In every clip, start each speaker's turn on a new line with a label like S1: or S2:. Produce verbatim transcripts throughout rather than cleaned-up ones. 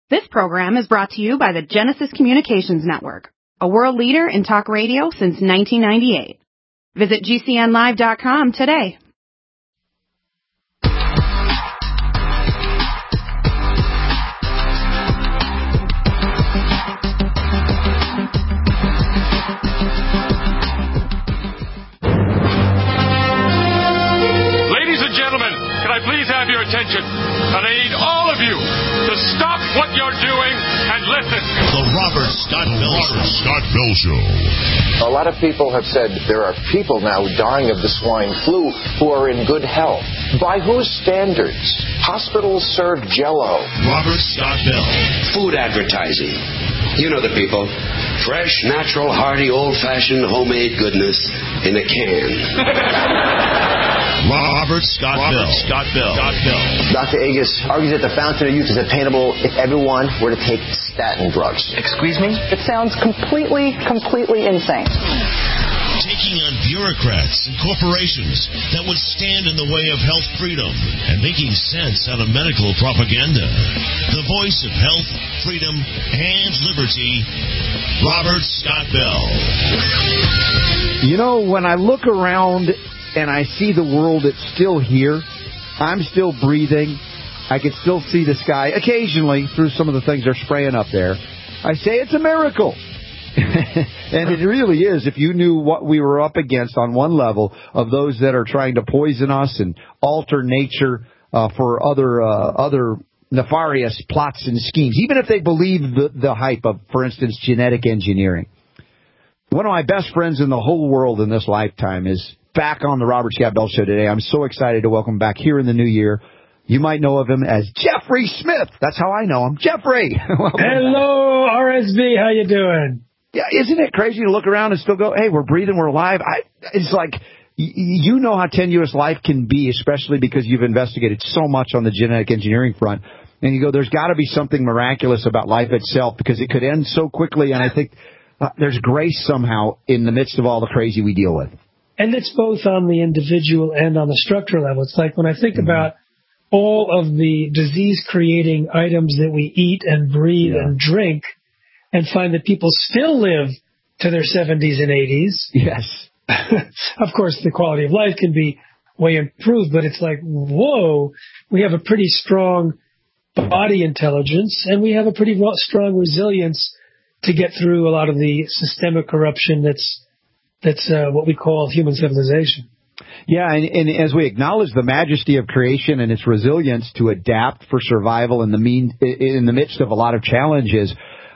S1: This program is brought to you by the Genesis Communications Network, a world leader in talk radio since nineteen ninety-eight. Visit G C N live dot com today.
S2: Ladies and gentlemen, can I please have your attention? And I need all of you to stop what you're doing and listen.
S3: The Robert Scott Bell Show. Scott Bell Show.
S4: A lot of people have said there are people now dying of the swine flu who are in good health. By whose standards? Hospitals serve Jell-O.
S3: Robert Scott Bell.
S5: Food advertising. You know the people. Fresh, natural, hearty, old-fashioned, homemade goodness in a can.
S3: Robert Scott Robert Bell. Scott Bell. Scott Bell.
S6: Doctor Agus argues that the fountain of youth is attainable if everyone were to take statin drugs.
S7: Excuse me? It sounds completely, completely insane.
S3: Taking on bureaucrats and corporations that would stand in the way of health freedom and making sense out of medical propaganda. The voice of health, freedom, and liberty, Robert Scott Bell.
S8: You know, when I look around and I see the world that's still here, I'm still breathing, I can still see the sky occasionally through some of the things they're spraying up there, I say it's a miracle. And it really is. If you knew what we were up against on one level of those that are trying to poison us and alter nature uh, for other uh, other nefarious plots and schemes, even if they believe the, the hype of, for instance, genetic engineering. One of my best friends in the whole world in this lifetime is back on the Robert Scott Bell Show today. I'm so excited to welcome back here in the new year. You might know of him as Jeffrey Smith. That's how I know him. Jeffrey.
S9: Hello, R S V. How you doing?
S8: Yeah, isn't it crazy to look around and still go, hey, we're breathing, we're alive? I, it's like, y- you know how tenuous life can be, especially because you've investigated so much on the genetic engineering front. And you go, there's got to be something miraculous about life itself because it could end so quickly. And I think uh, there's grace somehow in the midst of all the crazy we deal with.
S9: And it's both on the individual and on the structure level. It's like when I think mm-hmm. about all of the disease-creating items that we eat and breathe yeah. and drink, and find that people still live to their seventies and eighties.
S8: Yes.
S9: Of course, the quality of life can be way improved, but it's like, whoa, we have a pretty strong body intelligence, and we have a pretty strong resilience to get through a lot of the systemic corruption that's that's uh, what we call human civilization.
S8: Yeah, and, and as we acknowledge the majesty of creation and its resilience to adapt for survival in the mean in the midst of a lot of challenges,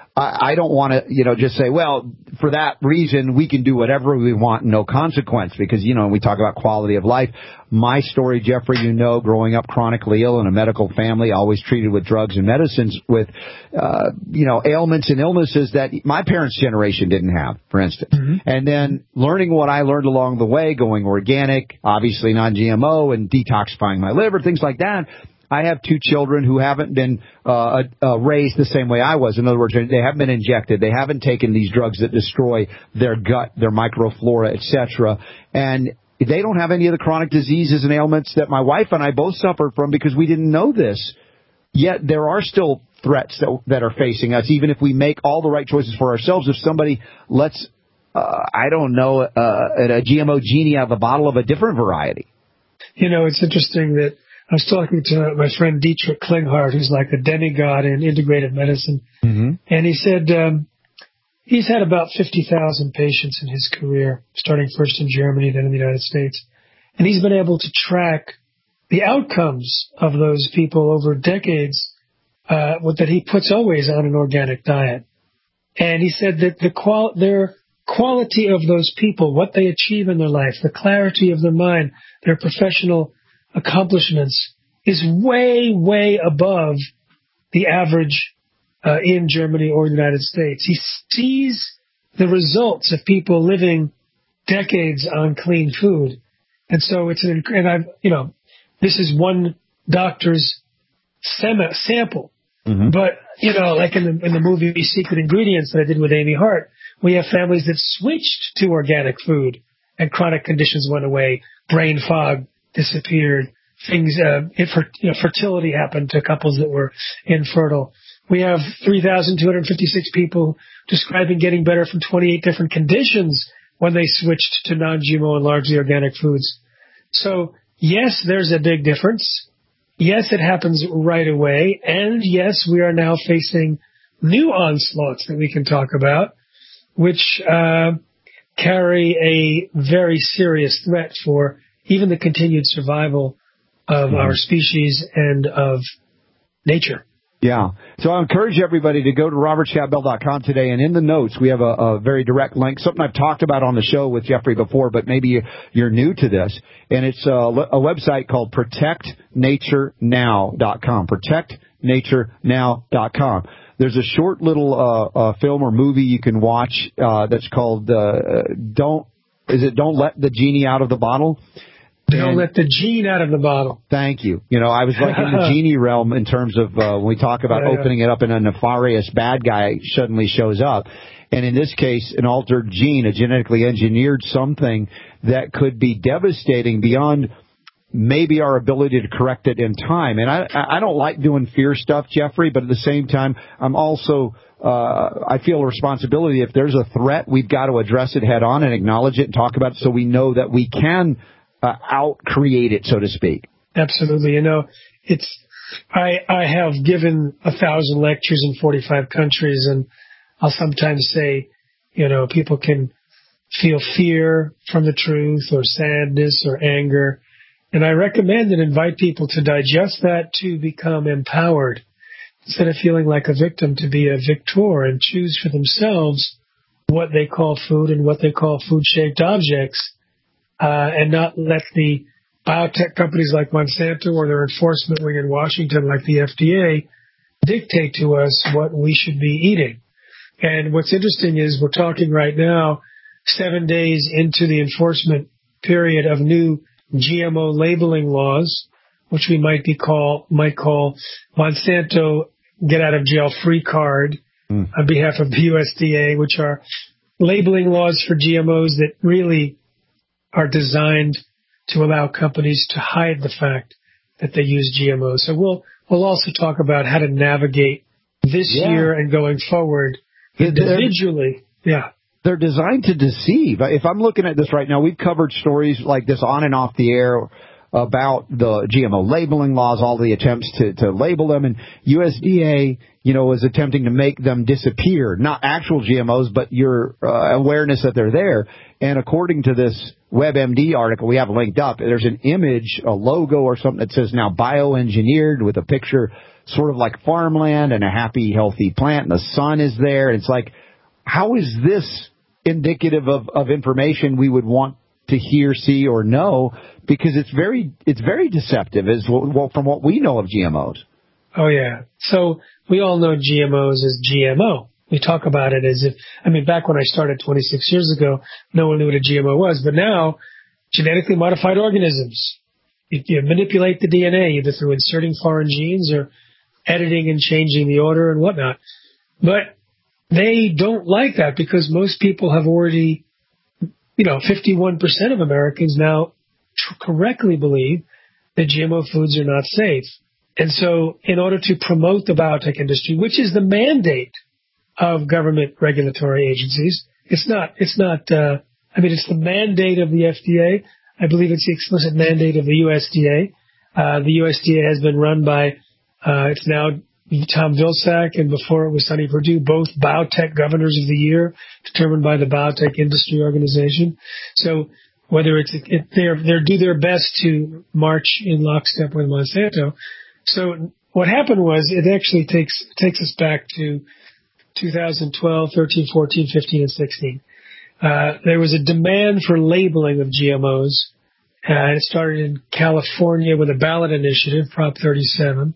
S8: I don't want to, you know, just say, well, for that reason, we can do whatever we want, no consequence, because, you know, we talk about quality of life. My story, Jeffrey, you know, growing up chronically ill in a medical family, always treated with drugs and medicines with, uh, you know, ailments and illnesses that my parents' generation didn't have, for instance. Mm-hmm. And then learning what I learned along the way, going organic, obviously non-G M O, and detoxifying my liver, things like that. I have two children who haven't been uh, uh, raised the same way I was. In other words, they haven't been injected. They haven't taken these drugs that destroy their gut, their microflora, et cetera. And they don't have any of the chronic diseases and ailments that my wife and I both suffered from because we didn't know this. Yet there are still threats that, that are facing us, even if we make all the right choices for ourselves. If somebody lets, uh, I don't know, uh, a G M O genie out of a bottle of a different variety.
S9: You know, it's interesting that I was talking to my friend Dietrich Klinghardt, who's like a demigod in integrative medicine. Mm-hmm. And he said um, he's had about fifty thousand patients in his career, starting first in Germany, then in the United States. And he's been able to track the outcomes of those people over decades uh, that he puts always on an organic diet. And he said that the qual- their quality of those people, what they achieve in their life, the clarity of their mind, their professional accomplishments is way, way above the average uh, in Germany or the United States. He sees the results of people living decades on clean food. And so it's an, and I've, you know, this is one doctor's sem- sample. Mm-hmm. But, you know, like in the, in the movie Secret Ingredients that I did with Amy Hart, we have families that switched to organic food and chronic conditions went away, brain fog disappeared, things, uh, infer- you know, fertility happened to couples that were infertile. We have three thousand two hundred fifty-six people describing getting better from twenty-eight different conditions when they switched to non-G M O and largely organic foods. So, yes, there's a big difference. Yes, it happens right away. And yes, we are now facing new onslaughts that we can talk about, which uh, carry a very serious threat for even the continued survival of mm-hmm. our species and of nature.
S8: Yeah. So I encourage everybody to go to robert scott bell dot com today, and in the notes we have a, a very direct link, something I've talked about on the show with Jeffrey before, but maybe you're new to this, and it's a, a website called protect nature now dot com, protect nature now dot com. There's a short little uh, uh, film or movie you can watch uh, that's called uh, Don't, is it Don't Let the Genie Out of the Bottle?
S9: Don't and, let the gene out of the bottle.
S8: Thank you. You know, I was like in the genie realm in terms of uh, when we talk about yeah, opening yeah. it up and a nefarious bad guy suddenly shows up. And in this case, an altered gene, a genetically engineered something that could be devastating beyond maybe our ability to correct it in time. And I, I don't like doing fear stuff, Jeffrey, but at the same time, I'm also, uh, I feel a responsibility. If there's a threat, we've got to address it head on and acknowledge it and talk about it so we know that we can Uh, out-create it, so to speak.
S9: Absolutely. You know, it's, I, I have given a thousand lectures in forty-five countries, and I'll sometimes say, you know, people can feel fear from the truth or sadness or anger. And I recommend and invite people to digest that to become empowered. Instead of feeling like a victim, to be a victor and choose for themselves what they call food and what they call food-shaped objects. Uh, and not let the biotech companies like Monsanto or their enforcement wing in Washington like the F D A dictate to us what we should be eating. And what's interesting is we're talking right now, seven days into the enforcement period of new G M O labeling laws, which we might be call might call Monsanto get out of jail free card mm. on behalf of the U S D A, which are labeling laws for G M Os that really are designed to allow companies to hide the fact that they use G M Os. So we'll we'll also talk about how to navigate this yeah. year and going forward individually. They're, yeah.
S8: They're designed to deceive. If I'm looking at this right now, we've covered stories like this on and off the air about the G M O labeling laws, all the attempts to, to label them, and U S D A, you know, is attempting to make them disappear. Not actual G M Os, but your uh, awareness that they're there. And according to this WebMD article we have linked up, there's an image, a logo or something that says now bioengineered with a picture sort of like farmland and a happy, healthy plant, and the sun is there. It's like, how is this indicative of, of information we would want to hear, see, or know? Because it's very it's very deceptive as well, from what we know of G M Os.
S9: Oh, yeah. So we all know G M Os as G M O. We talk about it as if, I mean, back when I started twenty-six years ago, no one knew what a G M O was. But now, genetically modified organisms, you, you manipulate the D N A either through inserting foreign genes or editing and changing the order and whatnot. But they don't like that because most people have already, you know, fifty-one percent of Americans now tr- correctly believe that G M O foods are not safe. And so in order to promote the biotech industry, which is the mandate of government regulatory agencies, it's not, it's not, uh, I mean, it's the mandate of the F D A. I believe it's the explicit mandate of the U S D A. Uh, the U S D A has been run by, uh, it's now Tom Vilsack, and before it was Sonny Perdue, both biotech governors of the year, determined by the Biotech Industry Organization. So whether it's, it, they're, they're do their best to march in lockstep with Monsanto. So what happened was it actually takes, takes us back to two thousand twelve, thirteen, fourteen, fifteen, and sixteen. Uh, there was a demand for labeling of G M Os. Uh, it started in California with a ballot initiative, Prop thirty-seven.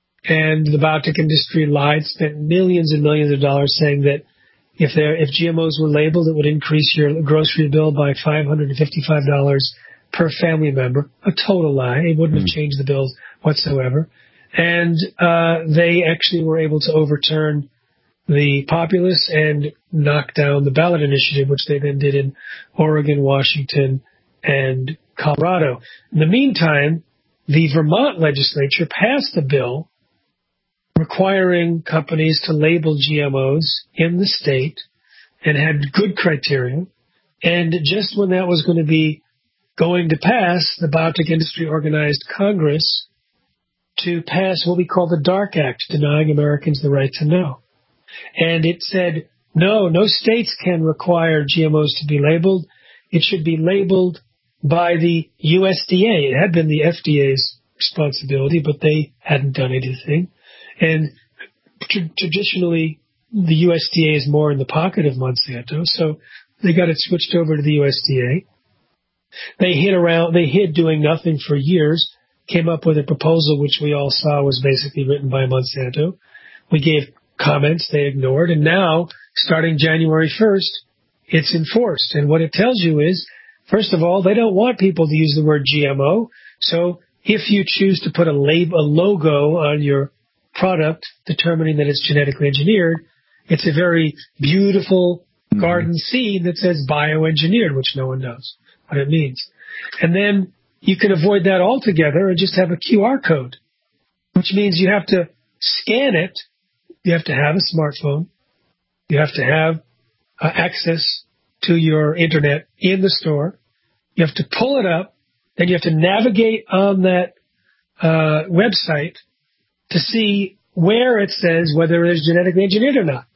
S9: And the biotech industry lied, spent millions and millions of dollars saying that if there, if G M Os were labeled, it would increase your grocery bill by five hundred fifty-five dollars per family member. A total lie. It wouldn't mm. have changed the bills whatsoever. And uh, they actually were able to overturn the populace and knock down the ballot initiative, which they then did in Oregon, Washington, and Colorado. In the meantime, the Vermont legislature passed a bill requiring companies to label G M Os in the state and had good criteria. And just when that was going to be going to pass, the biotech industry organized Congress to pass what we call the DARK Act, denying Americans the right to know. And it said, no, no states can require G M Os to be labeled. It should be labeled by the U S D A. It had been the F D A's responsibility, but they hadn't done anything. And tr- traditionally, the U S D A is more in the pocket of Monsanto, so they got it switched over to the U S D A. They hid around, they hid doing nothing for years, came up with a proposal which we all saw was basically written by Monsanto. We gave comments, they ignored, and now, starting January first, it's enforced. And what it tells you is, first of all, they don't want people to use the word G M O, so if you choose to put a label, a logo on your product determining that it's genetically engineered, it's a very beautiful mm-hmm. garden scene that says bioengineered, which no one knows what it means. And then you can avoid that altogether and just have a Q R code, which means you have to scan it. You have to have a smartphone. You have to have uh, access to your internet in the store. You have to pull it up. Then you have to navigate on that uh, website to see where it says whether it is genetically engineered or not.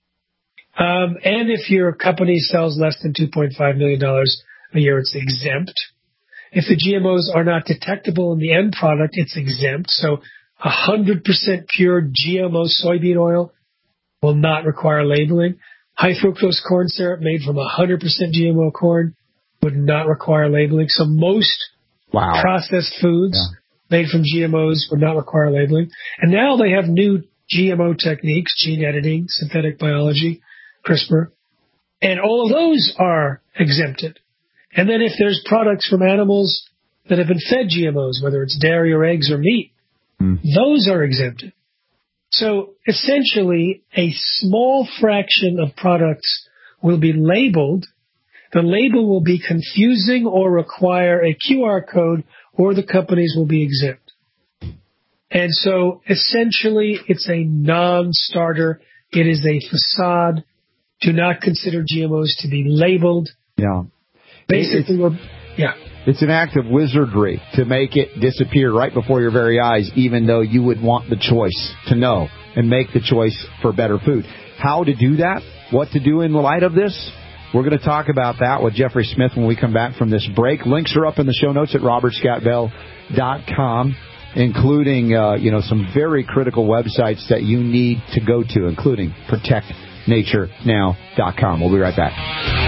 S9: Um, and if your company sells less than two point five million dollars a year, it's exempt. If the G M Os are not detectable in the end product, it's exempt. So one hundred percent pure G M O soybean oil will not require labeling. High fructose corn syrup made from one hundred percent G M O corn would not require labeling. So most wow. processed foods yeah. made from G M Os would not require labeling. And now they have new G M O techniques, gene editing, synthetic biology, CRISPR, and all of those are exempted. And then if there's products from animals that have been fed G M Os, whether it's dairy or eggs or meat, mm. those are exempted. So essentially, a small fraction of products will be labeled. The label will be confusing or require a Q R code, or the companies will be exempt. And so essentially, it's a non-starter. It is a facade. Do not consider G M Os to be labeled.
S8: Yeah.
S9: Basically, we're, yeah.
S8: It's an act of wizardry to make it disappear right before your very eyes, even though you would want the choice to know and make the choice for better food. How to do that? What to do in light of this? We're going to talk about that with Jeffrey Smith when we come back from this break. Links are up in the show notes at robert scott bell dot com, including uh, you know some very critical websites that you need to go to, including protect nature now dot com. We'll be right back.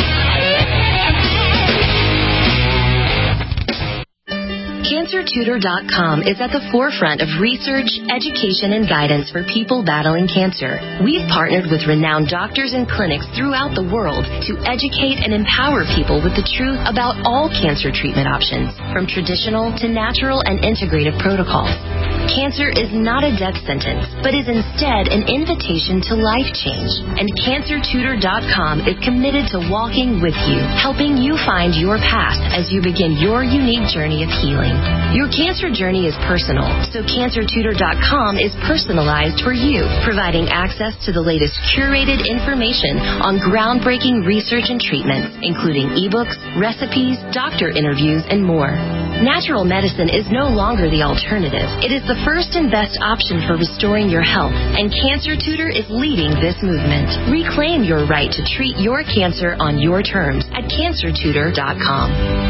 S10: cancer tutor dot com is at the forefront of research, education, and guidance for people battling cancer. We've partnered with renowned doctors and clinics throughout the world to educate and empower people with the truth about all cancer treatment options, from traditional to natural and integrative protocols. Cancer is not a death sentence, but is instead an invitation to life change. And cancer tutor dot com is committed to walking with you, helping you find your path as you begin your unique journey of healing. Your cancer journey is personal, so cancer tutor dot com is personalized for you, providing access to the latest curated information on groundbreaking research and treatments, including ebooks, recipes, doctor interviews, and more. Natural medicine is no longer the alternative. It is the first and best option for restoring your health, and Cancer Tutor is leading this movement. Reclaim your right to treat your cancer on your terms at cancer tutor dot com.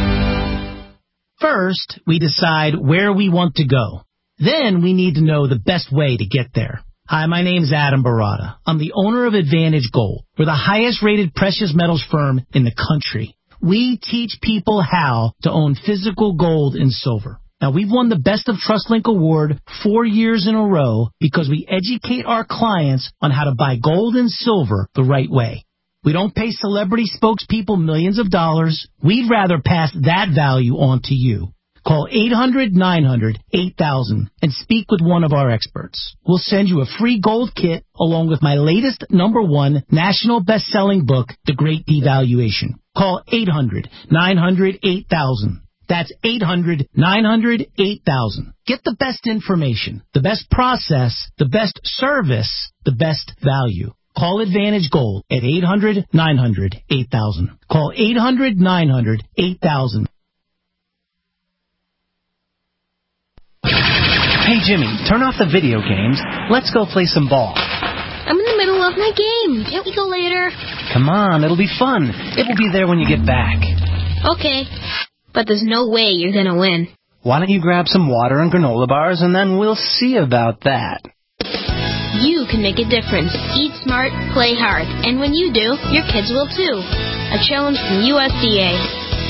S11: First, we decide where we want to go. Then we need to know the best way to get there. Hi, my name's Adam Barada. I'm the owner of Advantage Gold. We're the highest rated precious metals firm in the country. We teach people how to own physical gold and silver. Now, we've won the Best of TrustLink Award four years in a row because we educate our clients on how to buy gold and silver the right way. We don't pay celebrity spokespeople millions of dollars. We'd rather pass that value on to you. Call eight hundred nine hundred eight thousand and speak with one of our experts. We'll send you a free gold kit along with my latest number one national best-selling book, The Great Devaluation. Call eight hundred nine hundred eight thousand. That's eight hundred, nine hundred, eight thousand. Get the best information, the best process, the best service, the best value. Call Advantage Gold at eight hundred, nine hundred, eight thousand. Call eight hundred, nine hundred, eight thousand.
S12: Hey, Jimmy, turn off the video games. Let's go play some ball.
S13: I'm in the middle of my game. Can't we go later?
S12: Come on, it'll be fun. It will be there when you get back.
S13: Okay, but there's no way you're going to win.
S12: Why don't you grab some water and granola bars, and then we'll see about that.
S13: You can make a difference. Eat smart, play hard. And when you do, your kids will too. A challenge from U S D A.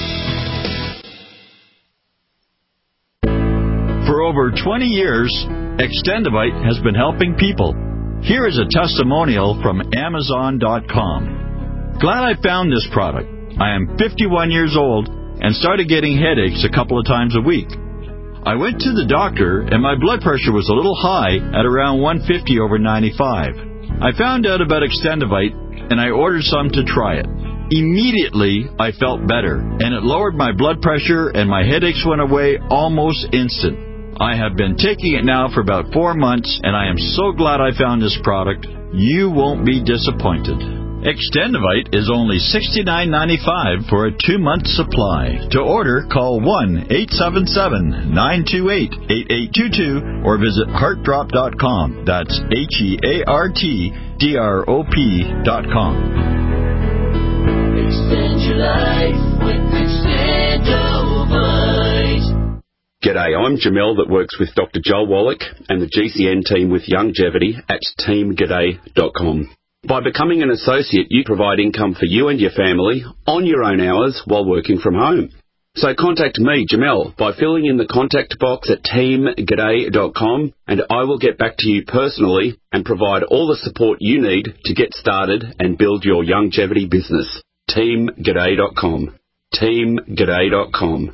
S14: For over twenty years, Extendivite has been helping people. Here is a testimonial from Amazon dot com. Glad I found this product. I am fifty-one years old and started getting headaches a couple of times a week. I went to the doctor and my blood pressure was a little high at around one fifty over ninety-five. I found out about Extendivite and I ordered some to try it. Immediately, I felt better and it lowered my blood pressure and my headaches went away almost instant. I have been taking it now for about four months, and I am so glad I found this product. You won't be disappointed. Extendivite is only sixty-nine ninety-five for a two-month supply. To order, call one eight seven seven, nine two eight, eight eight two two or visit heart drop dot com. That's H E A R T D R O P dot com.
S15: Extend your life with Extendivite.
S16: G'day, I'm Jamel that works with Doctor Joel Wallach and the G C N team with Longevity at team g'day dot com. By becoming an associate, you provide income for you and your family on your own hours while working from home. So contact me, Jamel, by filling in the contact box at team g'day dot com and I will get back to you personally and provide all the support you need to get started and build your longevity business. team g'day dot com. team g'day dot com.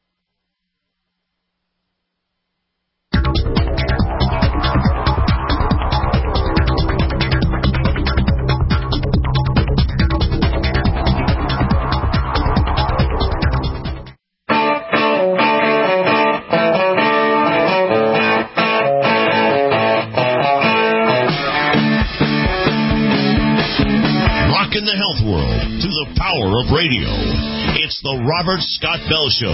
S3: In the health world through the power of radio. It's the Robert Scott Bell Show.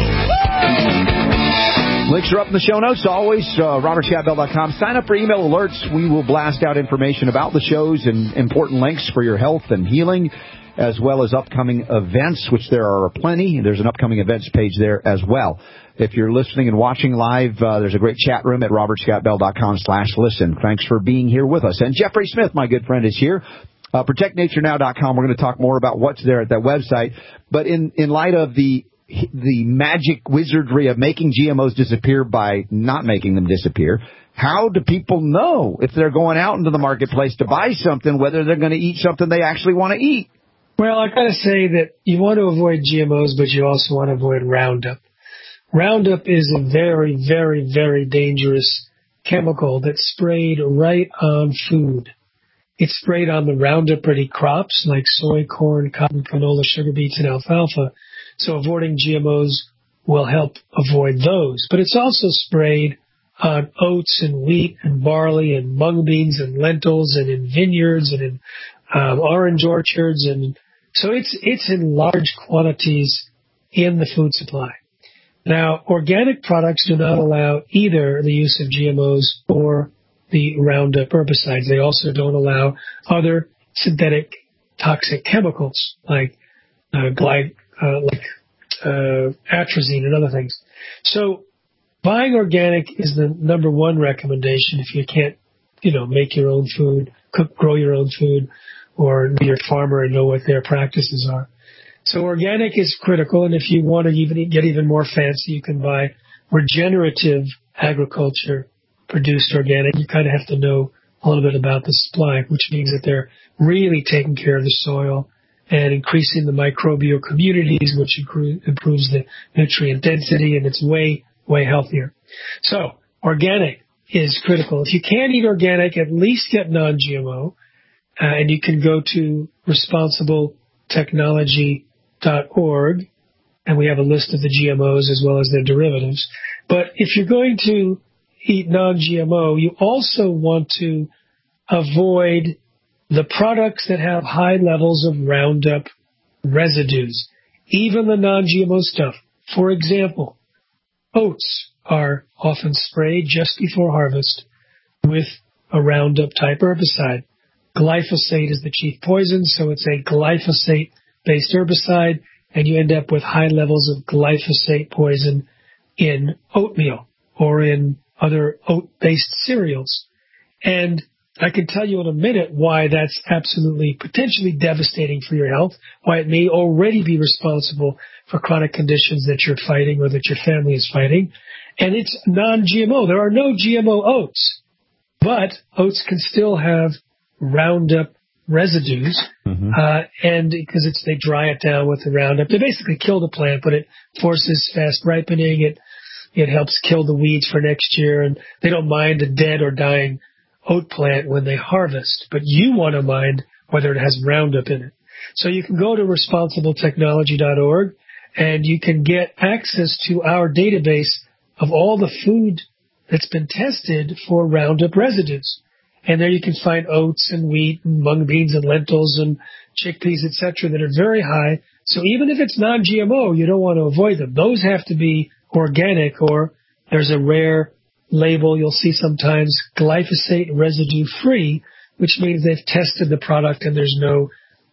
S8: Links are up in the show notes. Always, uh, robert scott bell dot com. Sign up for email alerts. We will blast out information about the shows and important links for your health and healing, as well as upcoming events, which there are plenty. There's an upcoming events page there as well. If you're listening and watching live, uh, there's a great chat room at robert scott bell dot com slash listen. Thanks for being here with us. And Jeffrey Smith, my good friend, is here. Uh, protect nature now dot com. We're going to talk more about what's there at that website. But in, in light of the the magic wizardry of making G M Os disappear by not making them disappear, how do people know if they're going out into the marketplace to buy something, whether they're going to eat something they actually want to eat?
S9: Well, I got to say that you want to avoid G M Os, but you also want to avoid Roundup. Roundup is a very, very, very dangerous chemical that's sprayed right on food. It's sprayed on the Roundup-ready crops like soy, corn, cotton, canola, sugar beets, and alfalfa. So avoiding G M Os will help avoid those. But it's also sprayed on oats and wheat and barley and mung beans and lentils and in vineyards and in um, orange orchards. And so it's it's in large quantities in the food supply. Now, organic products do not allow either the use of G M Os or the Roundup herbicides. They also don't allow other synthetic toxic chemicals like uh, gly- uh, like uh, atrazine and other things. So buying organic is the number one recommendation if you can't, you know, make your own food, cook, grow your own food, or be a farmer and know what their practices are. So organic is critical, and if you want to even get even more fancy, you can buy regenerative agriculture produced organic. You kind of have to know a little bit about the supply, which means that they're really taking care of the soil and increasing the microbial communities, which improves the nutrient density, and it's way, way healthier. So organic is critical. If you can't eat organic, at least get non G M O, uh, and you can go to responsible technology dot org and we have a list of the G M Os as well as their derivatives. But if you're going to eat non-G M O, you also want to avoid the products that have high levels of Roundup residues, even the non-G M O stuff. For example, oats are often sprayed just before harvest with a Roundup-type herbicide. Glyphosate is the chief poison, so it's a glyphosate-based herbicide, and you end up with high levels of glyphosate poison in oatmeal or in other oat-based cereals. And I can tell you in a minute why that's absolutely potentially devastating for your health, why it may already be responsible for chronic conditions that you're fighting or that your family is fighting. And it's non-G M O. There are no G M O oats, but oats can still have Roundup residues, mm-hmm. uh, and because it's they dry it down with the Roundup. They basically kill the plant, but it forces fast ripening. It it helps kill the weeds for next year, and they don't mind a dead or dying oat plant when they harvest. But you want to mind whether it has Roundup in it. So you can go to responsible technology dot org, and you can get access to our database of all the food that's been tested for Roundup residues. And there you can find oats and wheat and mung beans and lentils and chickpeas, et cetera, that are very high. So even if it's non-G M O, you don't want to avoid them. Those have to be organic, or there's a rare label you'll see sometimes, glyphosate residue free, which means they've tested the product and there's no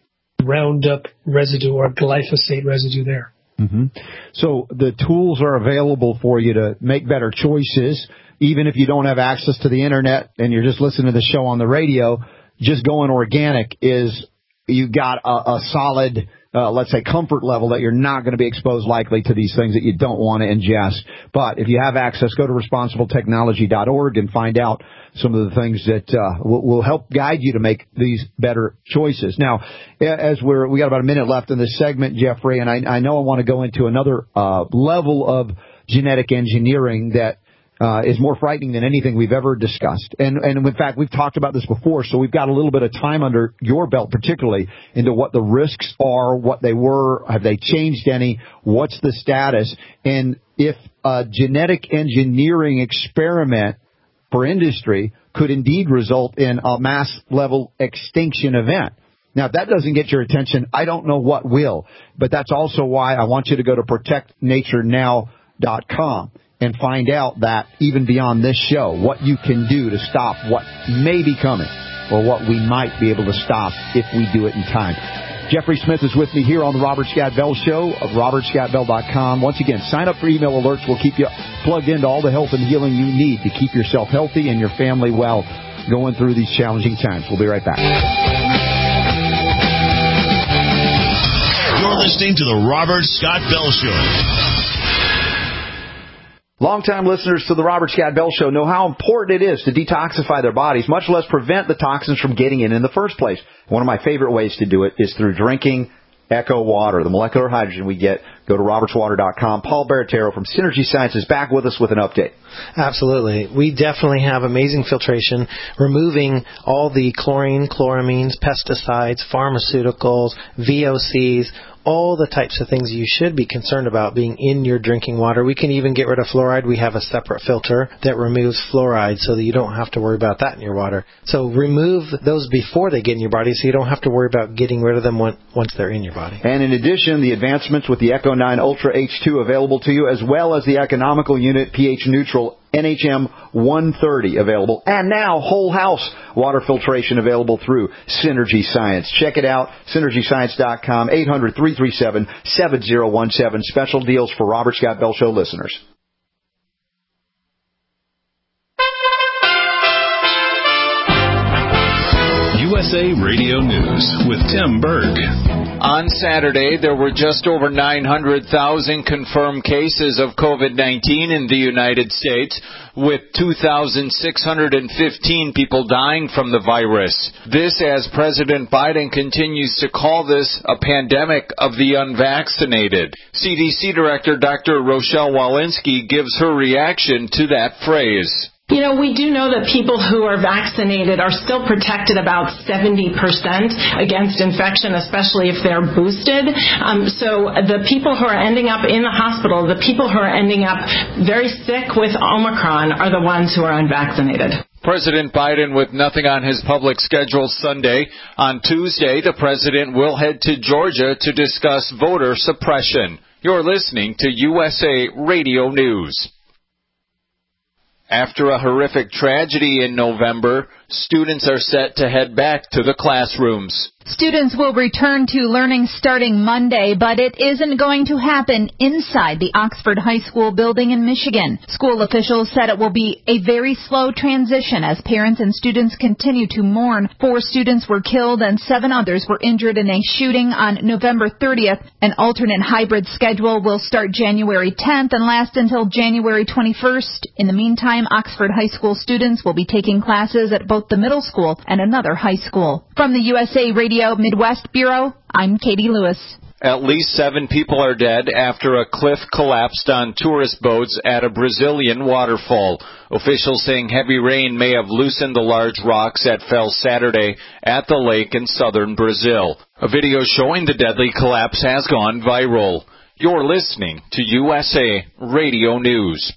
S9: Roundup residue or glyphosate residue there.
S8: Mm-hmm. So the tools are available for you to make better choices. Even if you don't have access to the internet and you're just listening to the show on the radio, just going organic is you got a, a solid, uh, let's say, comfort level that you're not going to be exposed likely to these things that you don't want to ingest. But if you have access, go to responsible technology dot org and find out some of the things that uh, will, will help guide you to make these better choices. Now, as we're we got about a minute left in this segment, Jeffrey, and I, I know I want to go into another uh, level of genetic engineering that Uh, is more frightening than anything we've ever discussed. And, and in fact, we've talked about this before, so we've got a little bit of time under your belt, particularly into what the risks are, what they were, have they changed any, what's the status, and if a genetic engineering experiment for industry could indeed result in a mass-level extinction event. Now, if that doesn't get your attention, I don't know what will. But that's also why I want you to go to protect nature now dot com. And find out that even beyond this show, what you can do to stop what may be coming or what we might be able to stop if we do it in time. Jeffrey Smith is with me here on the Robert Scott Bell Show of robert scott bell dot com. Once again, sign up for email alerts. We'll keep you plugged into all the health and healing you need to keep yourself healthy and your family well going through these challenging times. We'll be right back.
S3: You're listening to the Robert Scott Bell Show.
S8: Longtime listeners to the Robert Scott Bell Show know how important it is to detoxify their bodies, much less prevent the toxins from getting in in the first place. One of my favorite ways to do it is through drinking Echo Water, the molecular hydrogen we get. Go to roberts water dot com. Paul Baratero from Synergy Science is back with us with an update.
S12: Absolutely. We definitely have amazing filtration, removing all the chlorine, chloramines, pesticides, pharmaceuticals, V O Cs, all the types of things you should be concerned about being in your drinking water. We can even get rid of fluoride. We have a separate filter that removes fluoride so that you don't have to worry about that in your water. So remove those before they get in your body so you don't have to worry about getting rid of them once they're in your body.
S8: And in addition, the advancements with the Echo nine Ultra H two available to you, as well as the economical unit pH neutral N H M one thirty available, and now whole house water filtration available through Synergy Science. Check it out, synergy science dot com, eight hundred, three three seven, seven zero one seven. Special deals for Robert Scott Bell Show listeners.
S17: U S A Radio News with Tim Berg.
S18: On Saturday, there were just over nine hundred thousand confirmed cases of COVID nineteen in the United States, with two thousand six hundred fifteen people dying from the virus. This as President Biden continues to call this a pandemic of the unvaccinated. C D C Director Doctor Rochelle Walensky gives her reaction to that phrase.
S19: You know, we do know that people who are vaccinated are still protected about seventy percent against infection, especially if they're boosted. Um, so the people who are ending up in the hospital, the people who are ending up very sick with Omicron are the ones who are unvaccinated.
S18: President Biden with nothing on his public schedule Sunday. On Tuesday, the president will head to Georgia to discuss voter suppression. You're listening to U S A Radio News. After a horrific tragedy in November, students are set to head back to the classrooms.
S20: Students will return to learning starting Monday, but it isn't going to happen inside the Oxford High School building in Michigan. School officials said it will be a very slow transition as parents and students continue to mourn. Four students were killed and seven others were injured in a shooting on November thirtieth. An alternate hybrid schedule will start January tenth and last until January twenty-first. In the meantime, Oxford High School students will be taking classes at both the middle school and another high school. From the U S A Radio Midwest Bureau, I'm Katie Lewis.
S18: At least seven people are dead after a cliff collapsed on tourist boats at a Brazilian waterfall. Officials saying heavy rain may have loosened the large rocks that fell Saturday at the lake in southern Brazil. A video showing the deadly collapse has gone viral. You're listening to U S A Radio News.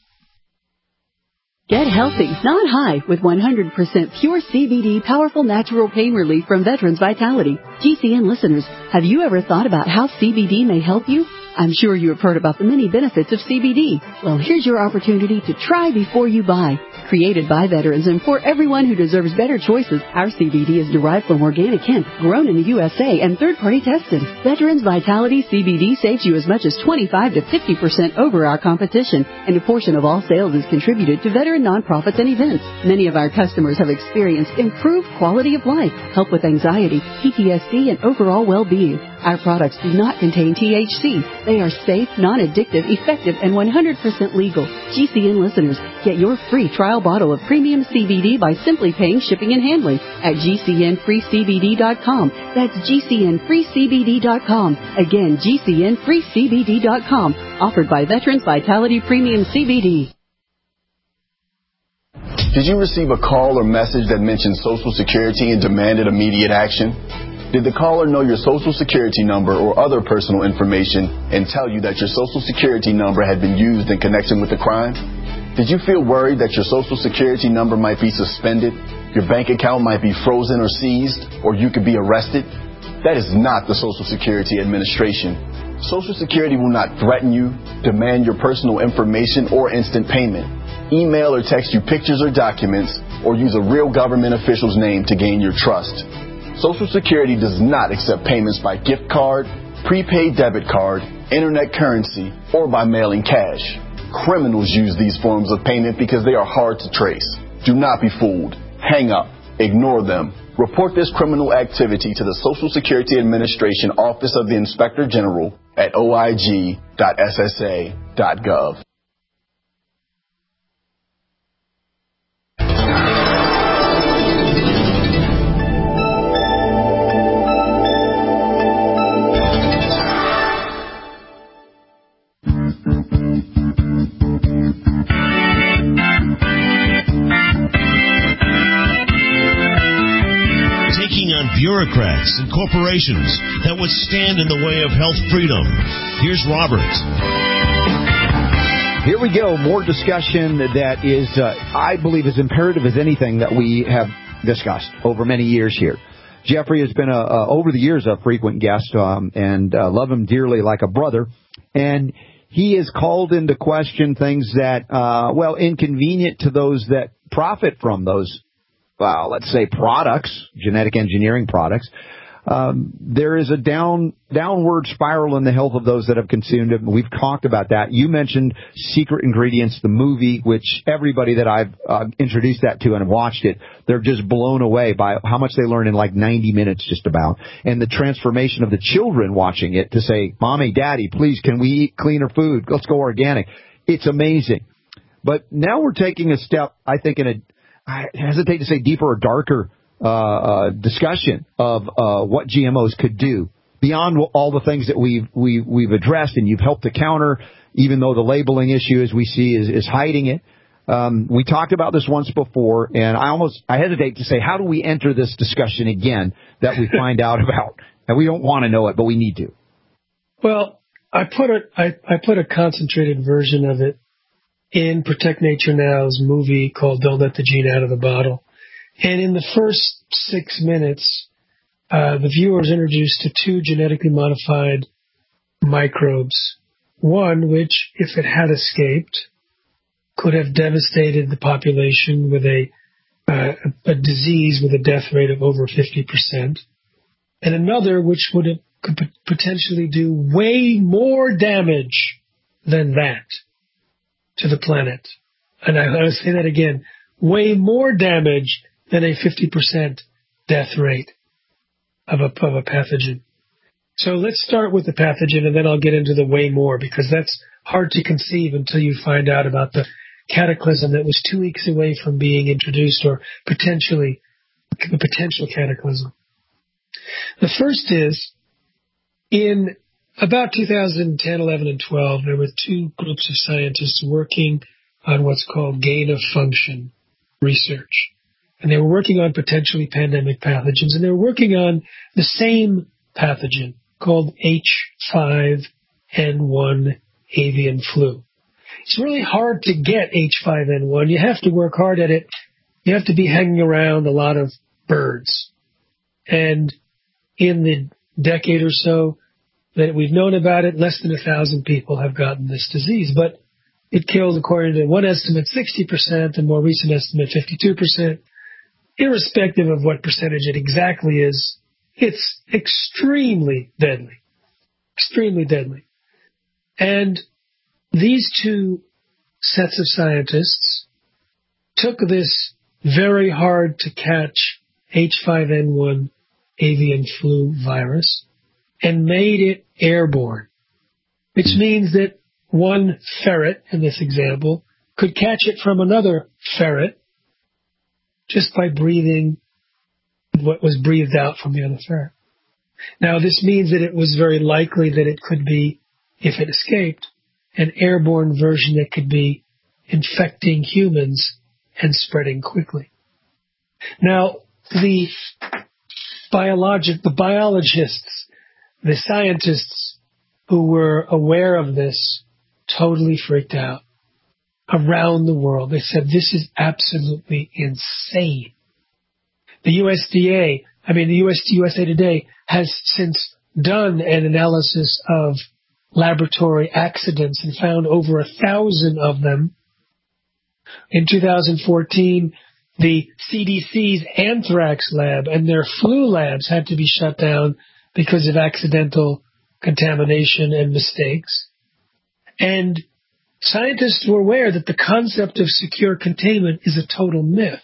S21: Get healthy, not high, with one hundred percent pure C B D powerful natural pain relief from Veterans Vitality. G C N listeners, have you ever thought about how C B D may help you? I'm sure you have heard about the many benefits of C B D. Well, here's your opportunity to try before you buy. Created by veterans and for everyone who deserves better choices, our C B D is derived from organic hemp, grown in the U S A, and third-party tested. Veterans Vitality C B D saves you as much as twenty-five to fifty percent over our competition, and a portion of all sales is contributed to veteran nonprofits and events. Many of our customers have experienced improved quality of life, help with anxiety, P T S D, and overall well-being. Our products do not contain T H C. They are safe, non-addictive, effective, and one hundred percent legal. G C N listeners, get your free trial bottle of premium C B D by simply paying shipping and handling at G C N free C B D dot com. That's G C N free C B D dot com. Again, G C N free C B D dot com. Offered by Veterans Vitality Premium C B D.
S22: Did you receive a call or message that mentioned Social Security and demanded immediate action? Did the caller know your Social Security number or other personal information and tell you that your Social Security number had been used in connection with the crime? Did you feel worried that your Social Security number might be suspended, your bank account might be frozen or seized, or you could be arrested? That is not the Social Security Administration. Social Security will not threaten you, demand your personal information, or instant payment, email or text you pictures or documents, or use a real government official's name to gain your trust. Social Security does not accept payments by gift card, prepaid debit card, internet currency, or by mailing cash. Criminals use these forms of payment because they are hard to trace. Do not be fooled. Hang up. Ignore them. Report this criminal activity to the Social Security Administration Office of the Inspector General at O I G dot S S A dot gov.
S3: Bureaucrats and corporations that would stand in the way of health freedom. Here's Robert.
S8: Here we go. More discussion that is, uh, I believe, as imperative as anything that we have discussed over many years here. Jeffrey has been, a, a, over the years, a frequent guest, um, and uh, love him dearly like a brother. And he has called into question things that, uh, well, inconvenient to those that profit from those well, let's say products, genetic engineering products. Um, there is a down downward spiral in the health of those that have consumed it. We've talked about that. You mentioned Secret Ingredients, the movie, which everybody that I've uh, introduced that to and have watched it, they're just blown away by how much they learn in like ninety minutes just about. And the transformation of the children watching it to say, Mommy, Daddy, please, can we eat cleaner food? Let's go organic. It's amazing. But now we're taking a step, I think, in a I hesitate to say deeper or darker uh, uh, discussion of uh, what G M Os could do beyond all the things that we've we, we've addressed and you've helped to counter, even though the labeling issue, as we see, is, is hiding it. Um, we talked about this once before, and I almost I hesitate to say, how do we enter this discussion again that we find out about? And we don't want to know it, but we need to.
S9: Well, I put a I, I put a concentrated version of it in Protect Nature Now's movie called Don't Let the Gene Out of the Bottle. And in the first six minutes, uh, the viewer is introduced to two genetically modified microbes. One, which, if it had escaped, could have devastated the population with a, uh, a disease with a death rate of over fifty percent. And another, which would have, could potentially do way more damage than that to the planet. And I, I would say that again, way more damage than a fifty percent death rate of a, of a pathogen. So let's start with the pathogen, and then I'll get into the way more, because that's hard to conceive until you find out about the cataclysm that was two weeks away from being introduced, or potentially the potential cataclysm. The first is, in about two thousand ten, eleven, and twelve, there were two groups of scientists working on what's called gain-of-function research. And they were working on potentially pandemic pathogens, and they were working on the same pathogen called H five N one avian flu. It's really hard to get H five N one. You have to work hard at it. You have to be hanging around a lot of birds. And in the decade or so that we've known about it, less than a thousand people have gotten this disease. But it killed, according to one estimate, sixty percent, and more recent estimate, fifty-two percent. Irrespective of what percentage it exactly is, it's extremely deadly. Extremely deadly. And these two sets of scientists took this very hard to catch H five N one avian flu virus and made it airborne, which means that one ferret, in this example, could catch it from another ferret just by breathing what was breathed out from the other ferret. Now, this means that it was very likely that it could be, if it escaped, an airborne version that could be infecting humans and spreading quickly. Now, the biologic, the biologists, the scientists who were aware of this totally freaked out around the world. They said, this is absolutely insane. The U S D A, I mean, the U S U S A Today has since done an analysis of laboratory accidents and found over a thousand of them. In two thousand fourteen, the C D C's anthrax lab and their flu labs had to be shut down because of accidental contamination and mistakes. And scientists were aware that the concept of secure containment is a total myth.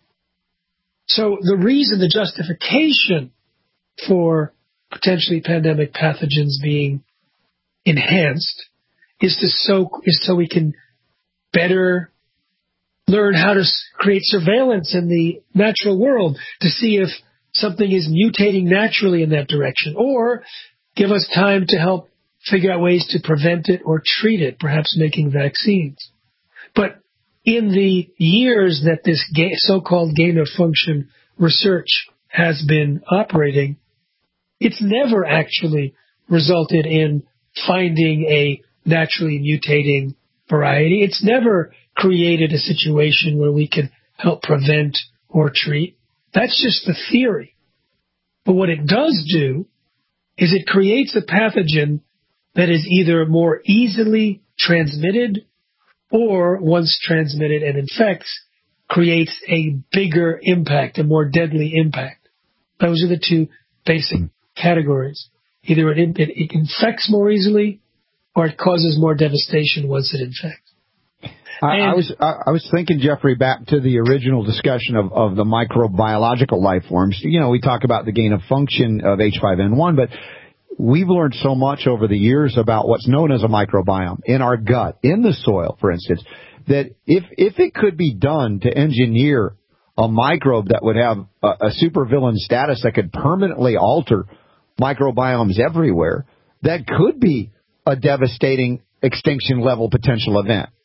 S9: So the reason, the justification for potentially pandemic pathogens being enhanced is to so is so we can better learn how to create surveillance in the natural world to see if something is mutating naturally in that direction, or give us time to help figure out ways to prevent it or treat it, perhaps making vaccines. But in the years that this ga- so-called gain-of-function research has been operating, it's never actually resulted in finding a naturally mutating variety. It's never created a situation where we can help prevent or treat. That's just the theory. But what it does do is it creates a pathogen that is either more easily transmitted or, once transmitted and infects, creates a bigger impact, a more deadly impact. Those are the two basic categories. Either it, it, it infects more easily or it causes more devastation once it infects.
S8: I, I was I, I was thinking, Jeffrey, back to the original discussion of, of the microbiological life forms. You know, we talk about the gain of function of H five N one, but we've learned so much over the years about what's known as a microbiome in our gut, in the soil, for instance, that if if it could be done to engineer a microbe that would have a, a supervillain status that could permanently alter microbiomes everywhere, that could be a devastating extinction level potential event.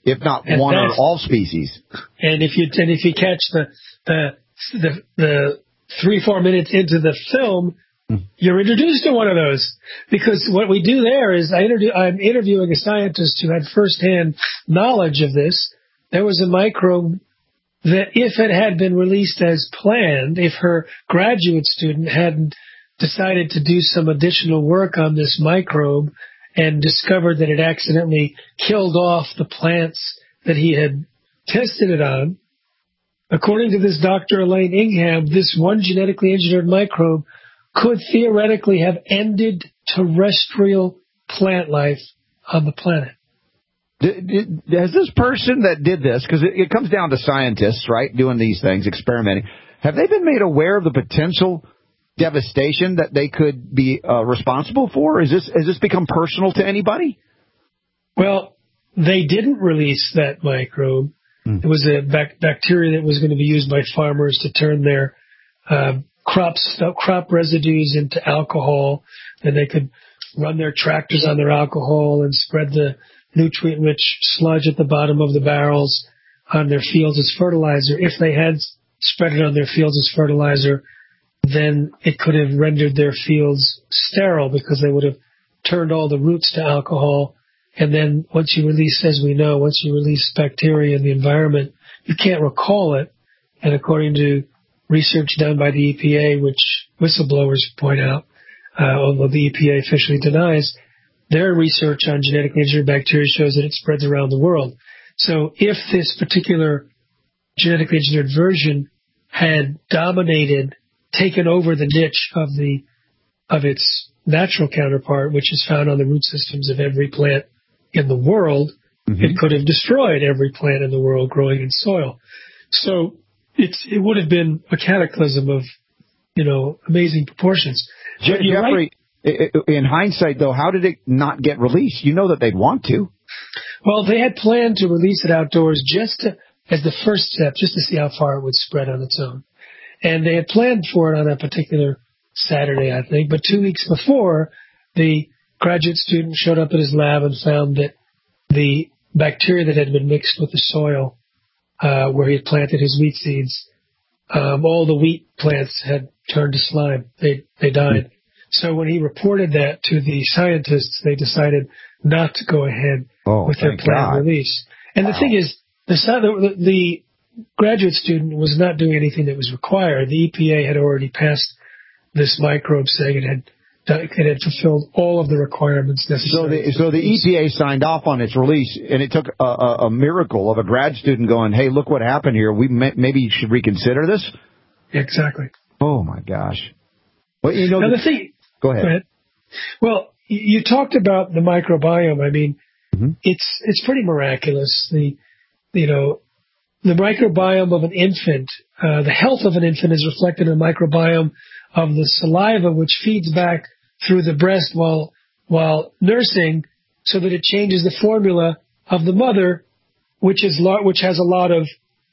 S8: if not
S9: and
S8: one or all species.
S9: And if you and if you catch the the the, the three four minutes into the film, you're introduced to one of those. Because what we do there is I interview, I'm interviewing a scientist who had firsthand knowledge of this. There was a microbe that if it had been released as planned, if her graduate student hadn't decided to do some additional work on this microbe and discovered that it accidentally killed off the plants that he had tested it on, according to this Doctor Elaine Ingham, this one genetically engineered microbe could theoretically have ended terrestrial plant life on the planet.
S8: Did, did, has this person that did this, because it, it comes down to scientists, right, doing these things, experimenting, have they been made aware of the potential devastation that they could be uh, responsible for? Is this has this become personal to anybody?
S9: Well, they didn't release that microbe. Mm. It was a bac- bacteria that was going to be used by farmers to turn their uh, crops, crop residues into alcohol, and they could run their tractors on their alcohol and spread the nutrient-rich sludge at the bottom of the barrels on their fields as fertilizer. If they had spread it on their fields as fertilizer, then it could have rendered their fields sterile because they would have turned all the roots to alcohol. And then once you release, as we know, once you release bacteria in the environment, you can't recall it. And according to research done by the E P A, which whistleblowers point out, uh, although the E P A officially denies, their research on genetically engineered bacteria shows that it spreads around the world. So if this particular genetically engineered version had dominated, taken over the niche of the of its natural counterpart, which is found on the root systems of every plant in the world, mm-hmm. it could have destroyed every plant in the world growing in soil. So it's it would have been a cataclysm of, you know, amazing proportions.
S8: Je- Jeffrey, right. In hindsight, though, how did it not get released? You know that they'd want to.
S9: Well, they had planned to release it outdoors just to, as the first step, just to see how far it would spread on its own. And they had planned for it on a particular Saturday, I think. But two weeks before, the graduate student showed up at his lab and found that the bacteria that had been mixed with the soil uh, where he had planted his wheat seeds, um, all the wheat plants had turned to slime. They they died. So when he reported that to the scientists, they decided not to go ahead
S8: oh,
S9: with their planned
S8: God.
S9: release. And
S8: wow.
S9: the thing is, the, the, the graduate student was not doing anything that was required. The E P A had already passed this microbe saying it had it had fulfilled all of the requirements necessary.
S8: So the, so the E P A signed off on its release, and it took a, a, a miracle of a grad student going, hey, look what happened here. We may, maybe you should reconsider this?
S9: Exactly.
S8: Oh, my gosh. Well, you know,
S9: now
S8: the,
S9: the thing,
S8: go ahead.
S9: Go ahead. Well, you talked about the microbiome. I mean, mm-hmm. it's it's pretty miraculous. The you know the microbiome of an infant, uh, the health of an infant is reflected in the microbiome of the saliva, which feeds back through the breast while while nursing, so that it changes the formula of the mother, which is lo- which has a lot of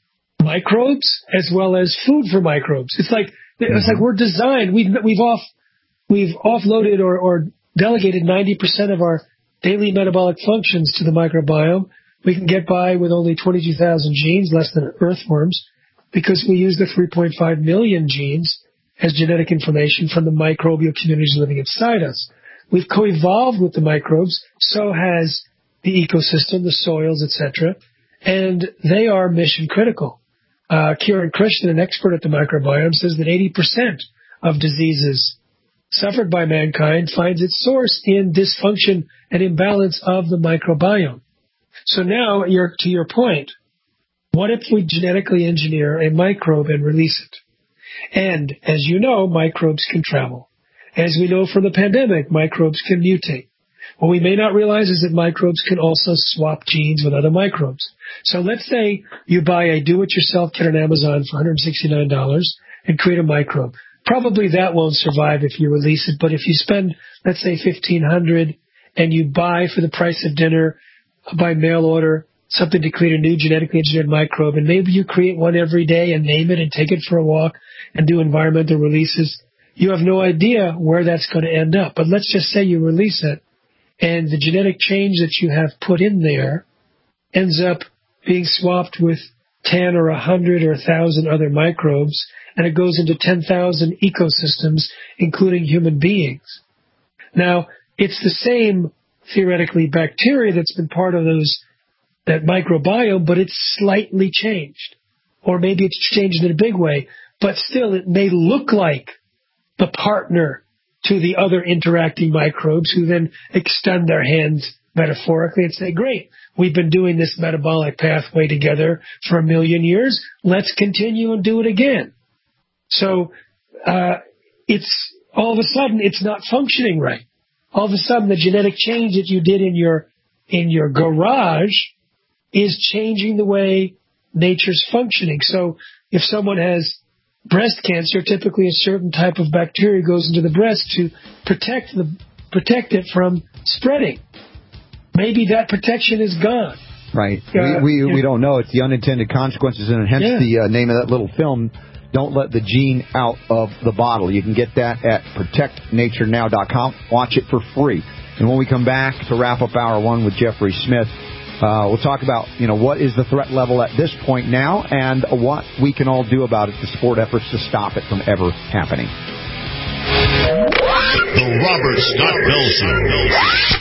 S9: microbes as well as food for microbes. It's like mm-hmm. it's like we're designed. We've we've off we've offloaded or, or delegated ninety percent of our daily metabolic functions to the microbiome. We can get by with only twenty-two thousand genes, less than earthworms, because we use the three point five million genes as genetic information from the microbial communities living inside us. We've co-evolved with the microbes, so has the ecosystem, the soils, et cetera, and they are mission critical. Uh, Kieran Krishnan, an expert at the microbiome, says that eighty percent of diseases suffered by mankind finds its source in dysfunction and imbalance of the microbiome. So now, you're, to your point, what if we genetically engineer a microbe and release it? And, as you know, microbes can travel. As we know from the pandemic, microbes can mutate. What we may not realize is that microbes can also swap genes with other microbes. So let's say you buy a do-it-yourself kit on Amazon for one hundred sixty-nine dollars and create a microbe. Probably that won't survive if you release it, but if you spend, let's say, fifteen hundred dollars and you buy for the price of dinner by mail order something to create a new genetically engineered microbe, and maybe you create one every day and name it and take it for a walk and do environmental releases, you have no idea where that's going to end up. But let's just say you release it, and the genetic change that you have put in there ends up being swapped with ten or one hundred or one thousand other microbes, and it goes into ten thousand ecosystems, including human beings. Now, it's the same, theoretically, bacteria that's been part of those that microbiome, but it's slightly changed. Or maybe it's changed in a big way, but still it may look like the partner to the other interacting microbes, who then extend their hands metaphorically and say, great, we've been doing this metabolic pathway together for a million years, let's continue and do it again. So uh, it's all of a sudden it's not functioning right. All of a sudden the genetic change that you did in your in your garage is changing the way nature's functioning. So if someone has breast cancer, typically a certain type of bacteria goes into the breast to protect the protect it from spreading. Maybe that protection is gone.
S8: Right.
S9: Uh,
S8: we we,
S9: yeah.
S8: we don't know. It's the unintended consequences, and hence
S9: Yeah.
S8: the uh, name of that little film, Don't Let the Gene Out of the Bottle. You can get that at protect nature now dot com. Watch it for free. And when we come back to wrap up Hour One with Jeffrey Smith, uh, we'll talk about, you know, what is the threat level at this point now and what we can all do about it to support efforts to stop it from ever happening.
S3: The Robert Scott Bell Show.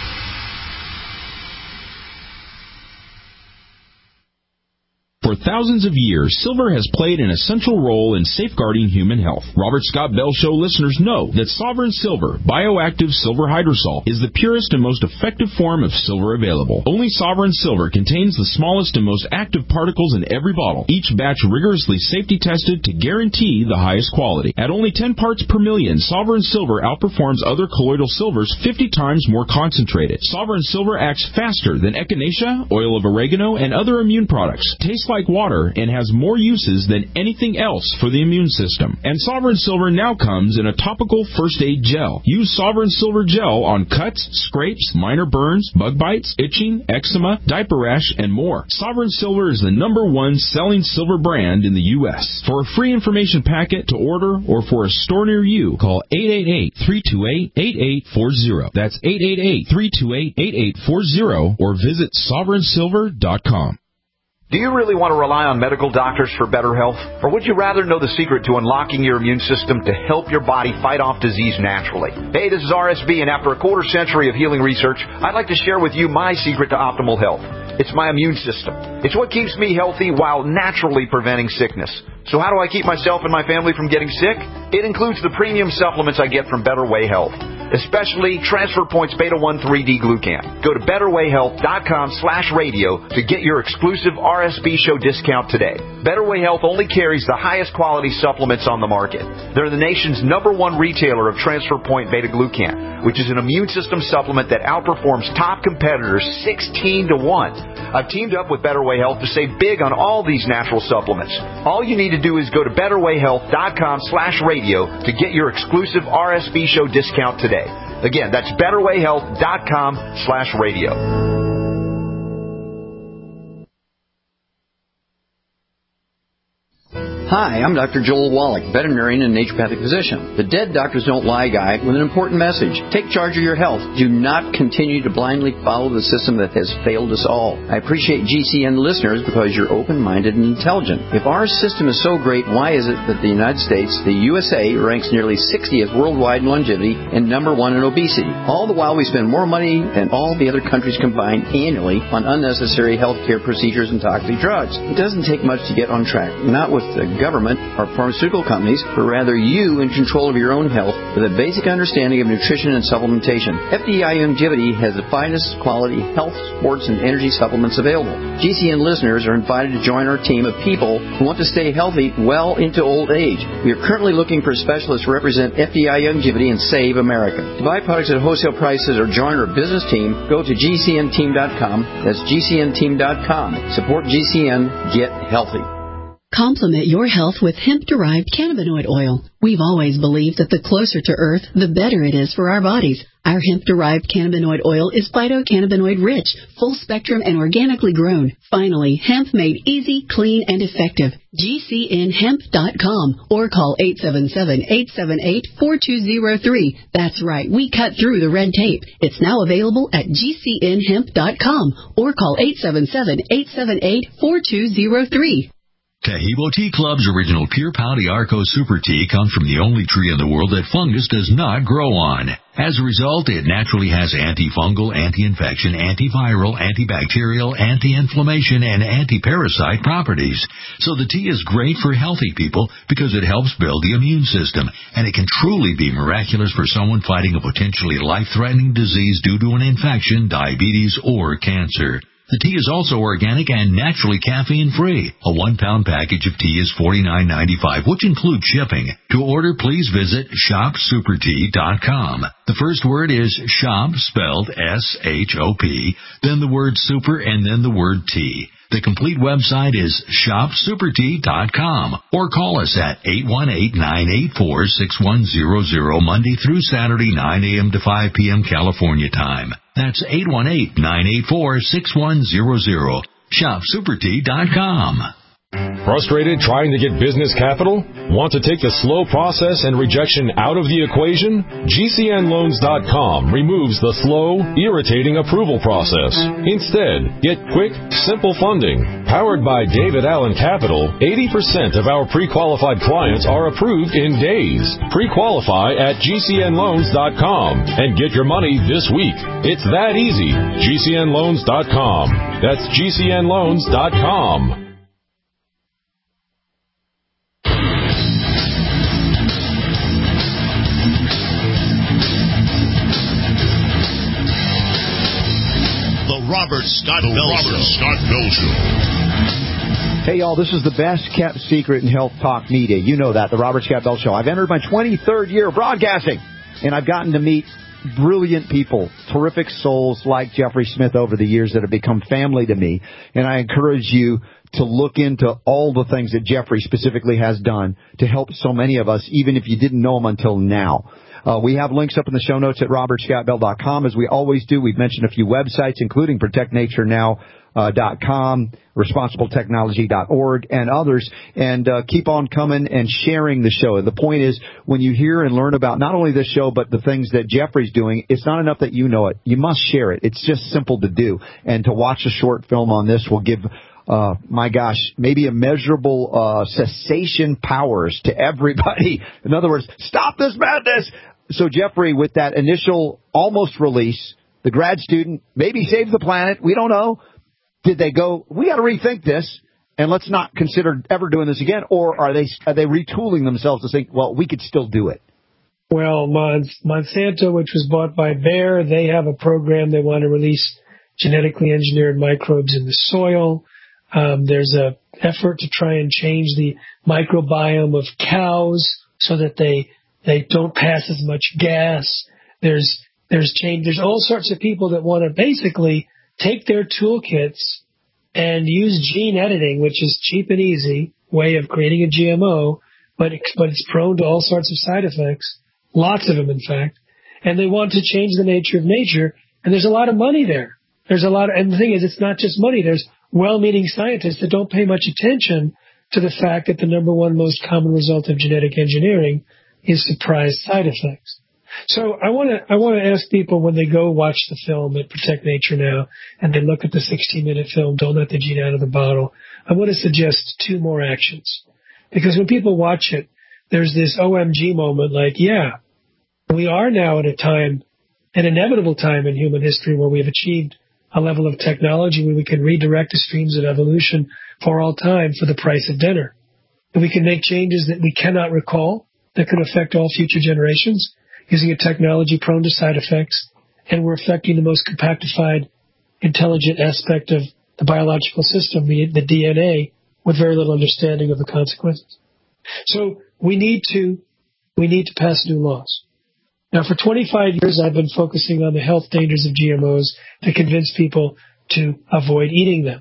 S1: For thousands of years, silver has played an essential role in safeguarding human health. Robert Scott Bell Show listeners know that Sovereign Silver, bioactive silver hydrosol, is the purest and most effective form of silver available. Only Sovereign Silver contains the smallest and most active particles in every bottle, each batch rigorously safety tested to guarantee the highest quality. At only ten parts per million, Sovereign Silver outperforms other colloidal silvers fifty times more concentrated. Sovereign Silver acts faster than echinacea, oil of oregano, and other immune products. Tastes like water and has more uses than anything else for the immune system. And Sovereign Silver now comes in a topical first aid gel. Use Sovereign Silver gel on cuts, scrapes, minor burns, bug bites, itching, eczema, diaper rash, and more. Sovereign Silver is the number one selling silver brand in the U S For a free information packet to order or for a store near you, call eight eight eight, three two eight, eight eight four zero. That's eight eight eight, three two eight, eight eight four zero or visit sovereign silver dot com.
S2: Do you really want to rely on medical doctors for better health? Or would you rather know the secret to unlocking your immune system to help your body fight off disease naturally? Hey, this is R S B, and after a quarter century of healing research, I'd like to share with you my secret to optimal health. It's my immune system. It's what keeps me healthy while naturally preventing sickness. So how do I keep myself and my family from getting sick? It includes the premium supplements I get from Better Way Health, especially Transfer Points Beta one three D Glucan. Go to better way health dot com slash radio to get your exclusive R S B show discount today. Better Way Health only carries the highest quality supplements on the market. They're the nation's number one retailer of Transfer Point Beta Glucan, which is an immune system supplement that outperforms top competitors sixteen to one. I've teamed up with Better Way Health to save big on all these natural supplements. All you need to do is go to better way health dot com slash radio to get your exclusive R S B show discount today. Again, that's better way health dot com slash radio.
S23: Hi, I'm Doctor Joel Wallach, veterinarian and naturopathic physician. The Dead Doctors Don't Lie guy with an important message. Take charge of your health. Do not continue to blindly follow the system that has failed us all. I appreciate G C N listeners because you're open-minded and intelligent. If our system is so great, why is it that the United States, the U S A, ranks nearly sixtieth worldwide in longevity and number one in obesity? All the while we spend more money than all the other countries combined annually on unnecessary healthcare procedures and toxic drugs. It doesn't take much to get on track. Not with the government or pharmaceutical companies, but rather you in control of your own health with a basic understanding of nutrition and supplementation. F D I Longevity has the finest quality health, sports, and energy supplements available. G C N listeners are invited to join our team of people who want to stay healthy well into old age. We are currently looking for specialists to represent F D I Longevity and Save America. To buy products at wholesale prices or join our business team, go to G C N team dot com. That's G C N team dot com. Support G C N. Get healthy.
S21: Complement your health with hemp-derived cannabinoid oil. We've always believed that the closer to Earth, the better it is for our bodies. Our hemp-derived cannabinoid oil is phytocannabinoid-rich, full-spectrum, and organically grown. Finally, hemp made easy, clean, and effective. G C N hemp dot com or call eight seven seven, eight seven eight, four two zero three. That's right, we cut through the red tape. It's now available at G C N hemp dot com or call eight seven seven, eight seven eight, four two zero three.
S4: Tahibo Tea Club's original Pure Pau D'Arco Super Tea comes from the only tree in the world that fungus does not grow on. As a result, it naturally has antifungal, anti-infection, antiviral, antibacterial, anti-inflammation, and anti-parasite properties. So the tea is great for healthy people because it helps build the immune system, and it can truly be miraculous for someone fighting a potentially life-threatening disease due to an infection, diabetes, or cancer. The tea is also organic and naturally caffeine-free. A one-pound package of tea is forty-nine ninety-five, which includes shipping. To order, please visit shop super tea dot com. The first word is shop, spelled S H O P, then the word super, and then the word tea. The complete website is shop super tea dot com or call us at eight one eight, nine eight four, six one zero zero Monday through Saturday, nine a.m. to five p.m. California time. That's eight one eight, nine eight four, six one zero zero. shop super tea dot com.
S5: Frustrated trying to get business capital? Want to take the slow process and rejection out of the equation? G C N loans dot com removes the slow, irritating approval process. Instead, get quick, simple funding. Powered by David Allen Capital, eighty percent of our pre-qualified clients are approved in days. Pre-qualify at G C N loans dot com and get your money this week. It's that easy. G C N loans dot com. That's G C N loans dot com.
S3: Robert Scott Bell Robert Show. Scott Bell Show.
S8: Hey, y'all, this is the best kept secret in health talk media. You know that, the Robert Scott Bell Show. I've entered my twenty-third year of broadcasting, and I've gotten to meet brilliant people, terrific souls like Jeffrey Smith over the years that have become family to me. And I encourage you to look into all the things that Jeffrey specifically has done to help so many of us, even if you didn't know him until now. Uh, we have links up in the show notes at robert scott bell dot com, as we always do. We've mentioned a few websites, including protect nature now dot com, responsible technology dot org, and others. And uh, keep on coming and sharing the show. The point is, when you hear and learn about not only this show, but the things that Jeffrey's doing, it's not enough that you know it. You must share it. It's just simple to do. And to watch a short film on this will give Uh, my gosh, maybe immeasurable uh, cessation powers to everybody. In other words, stop this madness. So, Jeffrey, with that initial almost release, the grad student maybe saved the planet. We don't know. Did they go, we got to rethink this, and let's not consider ever doing this again? Or are they are they retooling themselves to think, well, we could still do it?
S9: Well, Monsanto, which was bought by Bayer, they have a program. They want to release genetically engineered microbes in the soil. Um, there's a effort to try and change the microbiome of cows so that they they don't pass as much gas. There's there's change. There's all sorts of people that want to basically take their toolkits and use gene editing, which is cheap and easy way of creating a G M O, but it, but it's prone to all sorts of side effects, lots of them, in fact. And they want to change the nature of nature, and there's a lot of money there. There's a lot, of, and the thing is, it's not just money. There's well-meaning scientists that don't pay much attention to the fact that the number one most common result of genetic engineering is surprise side effects. So I want to I want to ask people when they go watch the film at Protect Nature Now and they look at the sixteen-minute film, Don't Let the Gene Out of the Bottle, I want to suggest two more actions. Because when people watch it, there's this O M G moment like, yeah, we are now at a time, an inevitable time in human history where we've achieved a level of technology where we can redirect the streams of evolution for all time for the price of dinner. And we can make changes that we cannot recall that could affect all future generations using a technology prone to side effects, and we're affecting the most compactified, intelligent aspect of the biological system, the, the D N A, with very little understanding of the consequences. So we need to we need to pass new laws. Now, for twenty-five years, I've been focusing on the health dangers of G M Os to convince people to avoid eating them.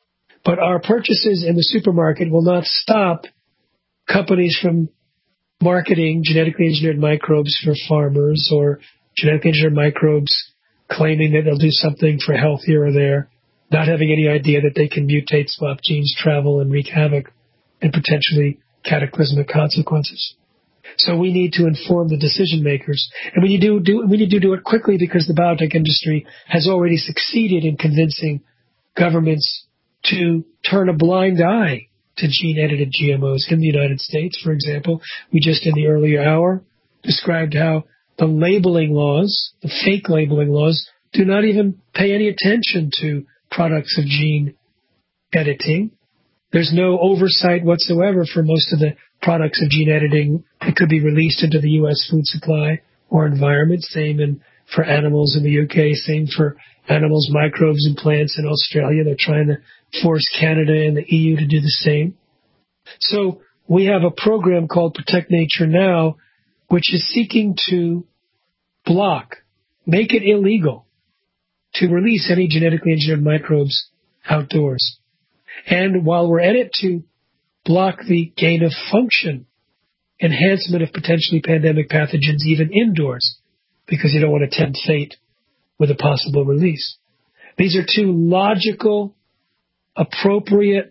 S9: But our purchases in the supermarket will not stop companies from marketing genetically engineered microbes for farmers or genetically engineered microbes, claiming that they'll do something for health here or there, not having any idea that they can mutate, swap genes, travel, and wreak havoc, and potentially cataclysmic consequences. So we need to inform the decision makers, and we need to do we need to do it quickly because the biotech industry has already succeeded in convincing governments to turn a blind eye to gene-edited G M Os in the United States. For example, we just in the earlier hour described how the labeling laws, the fake labeling laws, do not even pay any attention to products of gene editing. There's no oversight whatsoever for most of the products of gene editing that could be released into the U S food supply or environment. Same in, for animals in the U K, same for animals, microbes, and plants in Australia. They're trying to force Canada and the E U to do the same. So we have a program called Protect Nature Now, which is seeking to block, make it illegal to release any genetically engineered microbes outdoors. And while we're at it, to block the gain of function, enhancement of potentially pandemic pathogens even indoors, because you don't want to tempt fate with a possible release. These are two logical, appropriate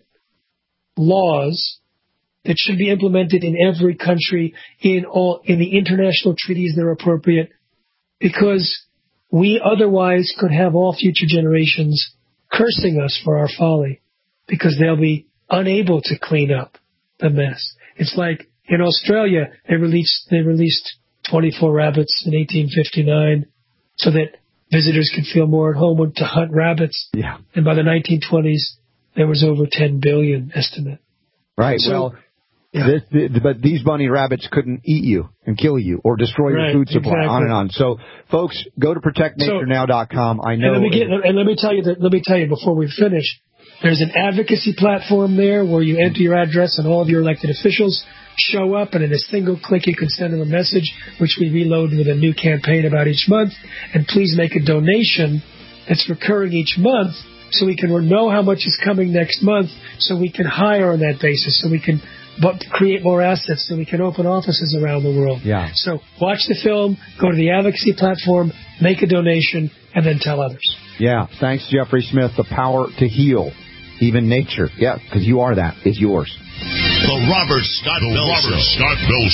S9: laws that should be implemented in every country, in all in the international treaties that are appropriate, because we otherwise could have all future generations cursing us for our folly, because they'll be unable to clean up the mess. It's like in Australia, they released they released twenty-four rabbits in eighteen fifty-nine so that visitors could feel more at home to hunt rabbits.
S8: Yeah.
S9: And by the nineteen twenties, there was over ten billion estimate.
S8: Right.
S9: So,
S8: well,
S9: yeah.
S8: this, the, but these bunny rabbits couldn't eat you and kill you or destroy
S9: Right,
S8: your food supply.
S9: exactly.
S8: On and on. So, folks, go to protect nature now dot com. I know.
S9: And let me get, and let me tell you that. Let me tell you before we finish. There's an advocacy platform there where you enter your address and all of your elected officials show up, and in a single click you can send them a message, which we reload with a new campaign about each month. And please make a donation that's recurring each month so we can know how much is coming next month, so we can hire on that basis, so we can but create more assets, so we can open offices around the world.
S8: Yeah.
S9: So watch the film, go to the advocacy platform, make a donation, and then tell others.
S8: Yeah. Thanks, Jeffrey Smith. The power to heal. Even nature, yeah, because you are that, is yours.
S3: The Robert Scott the Bell Robert Show. Scott Bell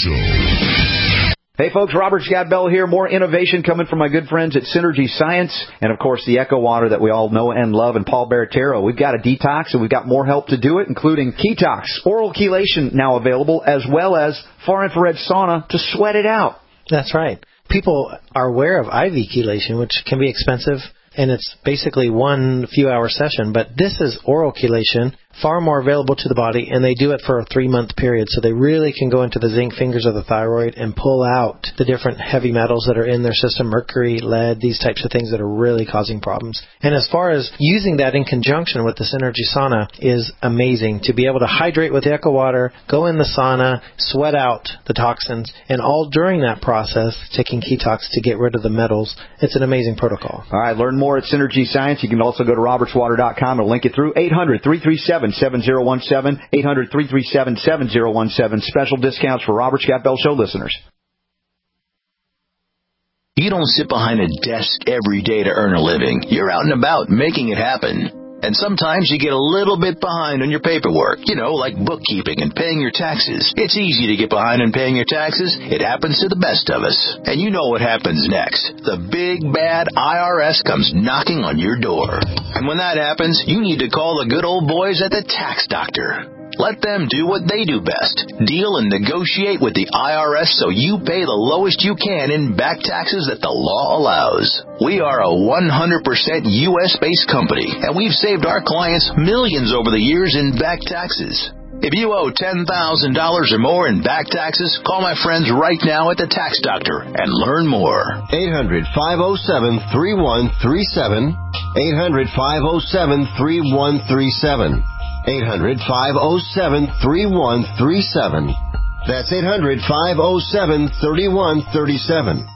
S3: Show.
S2: Hey folks, Robert Scott Bell here. More innovation coming from my good friends at Synergy Science, and of course the Echo Water that we all know and love, and Paul Baratero. We've got a detox, and we've got more help to do it, including Ketox, oral chelation now available, as well as far infrared sauna to sweat it out.
S12: That's right. People are aware of I V chelation, which can be expensive, and it's basically one few-hour session. But this is oral chelation, far more available to the body, and they do it for a three-month period. So they really can go into the zinc fingers of the thyroid and pull out the different heavy metals that are in their system, mercury, lead, these types of things that are really causing problems. And as far as using that in conjunction with the Synergy Sauna is amazing. To be able to hydrate with the Echo Water, go in the sauna, sweat out the toxins, and all during that process, taking Ketox to get rid of the metals. It's an amazing protocol.
S2: All right, learn more at Synergy Science. You can also go to roberts water dot com and link it through eight hundred, three three seven, seven zero one seven, eight hundred, three three seven, seven zero one seven. Special discounts for Robert Scott Bell Show listeners.
S6: You don't sit behind a desk every day to earn a living. You're out and about making it happen. And sometimes you get a little bit behind on your paperwork, you know, like bookkeeping and paying your taxes. It's easy to get behind on paying your taxes. It happens to the best of us. And you know what happens next. The big, bad I R S comes knocking on your door. And when that happens, you need to call the good old boys at the Tax Doctor. Let them do what they do best. Deal and negotiate with the I R S so you pay the lowest you can in back taxes that the law allows. We are a one hundred percent U S-based company, and we've saved our clients millions over the years in back taxes. If you owe ten thousand dollars or more in back taxes, call my friends right now at the Tax Doctor and learn more.
S7: eight hundred, five oh seven, three one three seven. eight hundred, five oh seven, three one three seven. eight hundred, five oh seven, three one three seven. That's eight hundred, five oh seven, three one three seven.